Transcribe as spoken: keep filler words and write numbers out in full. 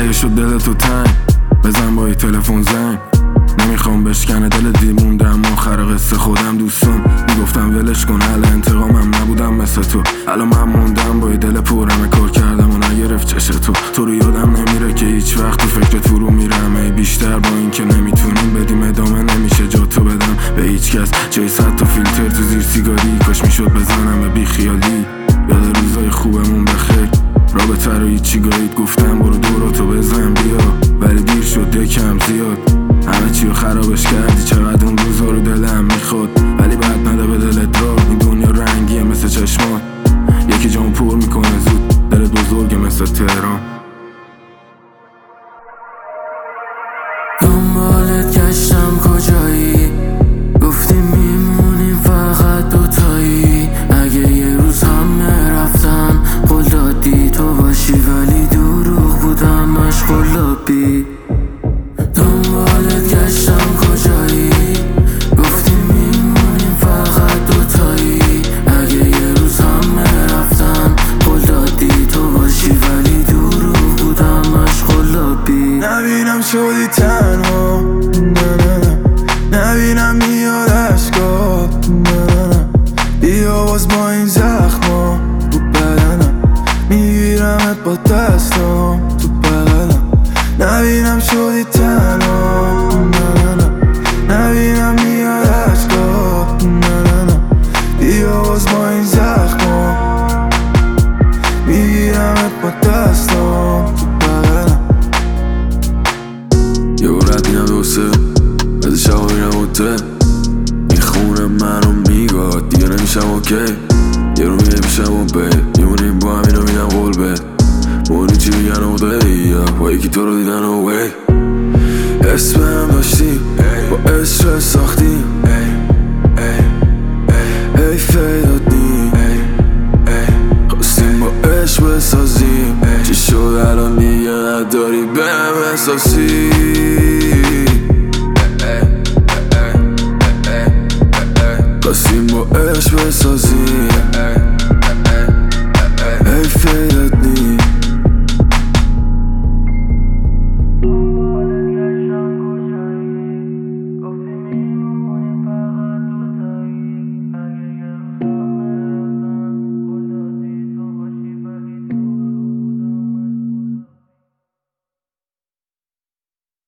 اگه شد دل تو تنگ بزن با ای تلفن زنگ. نمیخوام بشکنه دل دیموندم آخر قصه خودم دوستم میگفتم ولش کن حل انتقامم نبودم مثل تو. الان من موندم با ای دل پرمه کار کردم و نگرفت چش تو. تو رو یادم نمیره که هیچ وقت تو فکرت فرو میرم. ای بیشتر با این که نمیتونیم بدیم ادامه نمیشه جا تو بدم به هیچ کس. جای صد تا فیلتر تو زیر سیگاری کاش میشد بزنم به بی خیالی. یاد روزای خوبمون بخیر رابطه رو هیچی گایید گفتم برو دوراتو بزن بیا ولی دیر شد یکم زیاد. همه چی رو خرابش کردی چقدر اون روزا رو دلم میخواد ولی بعد نده به دلت را. این دنیا رنگیه مثل چشمات یکی جامو پر میکنه زود دلت بزرگه مثل تهران. دنبالت گشتم کجایی گفتی میمونیم فقط دوتایی. اگه یه روز هم نرفتم قول دادی تو باشی ولی دروغ بودم مشغول لابی. دنبالت گشتم کجایی گفتی میمونیم فقط دوتایی. اگه یه روز هم نرفتم قول دادی تو باشی ولی دروغ بودم مشغول لابی. نبینم شدی تنها نه نه نه نبینم میاد عشقات نه نه بیا باز با این زخما تو بدنم میگیرمت با دستام تو بغلم. نبینم شدی تنها نه نه نه نبینم میاد عشقات نه نه نه بیا باز با این زخما میگیرمت با دستام تو بغلم. یه رد میرم دوسته از شبا میرم اوته میخونه منو میگاد دیگه نمیشم اوکی. یه رو میگه میشم و به میمونیم با هم اینو میدم قول به مونی چی میگن و ده با یکی تو رو دیدن و وی اسم هم داشتیم با عشق ساختیم ای فیدادیم خواستیم با عشق بسازیم چی شد الان دیگه نداری به هم احساسی.